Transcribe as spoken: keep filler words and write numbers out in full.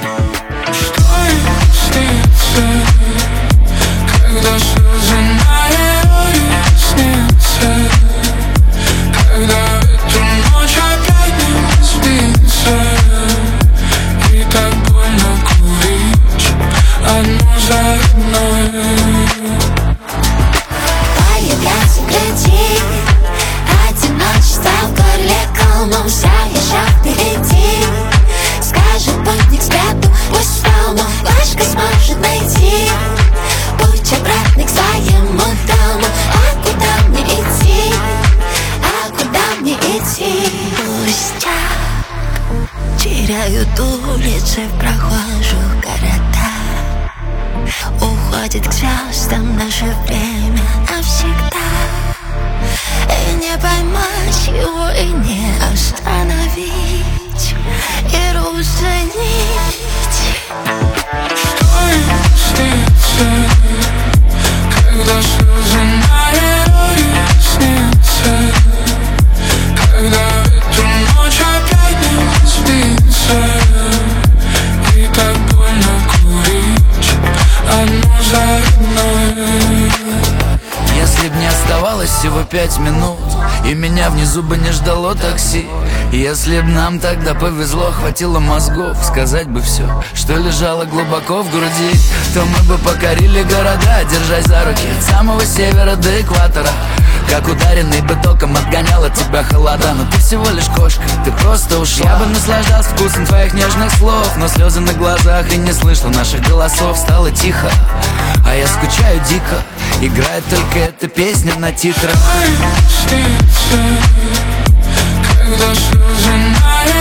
Что ему снится, когда слезы на его реснице, когда эту ночь опять не спится, и так больно курить одну за одной. Появляется груди, одиночество в горле комом, вся еще впереди. Скажет путник спрятал, пусть встал, но флешка сможет найти путь обратный к своему дому. А куда мне идти? А куда мне идти? Пусть я теряют улицы в прохожих городах. Уходит к звездам наше время навсегда. И не поймать его, и не остановить, и разоединить. Что ему снится, когда слезы на его реснице, когда эту ночь опять не спится, и так больно курить одну за одной. Если б не оставалось всего пять минут, и меня внизу бы не ждало такси, если б нам тогда повезло, хватило мозгов сказать бы все, что лежало глубоко в груди, то мы бы покорили города, держась за руки от самого севера до экватора. Как ударенный бы током отгонял от тебя холода. Но ты всего лишь кошка, ты просто ушла. Я бы наслаждался вкусом твоих нежных слов, но слезы на глазах и не слышно наших голосов. Стало тихо, а я скучаю дико. Играет только эта песня на титрах. Что ему снится, когда слезы на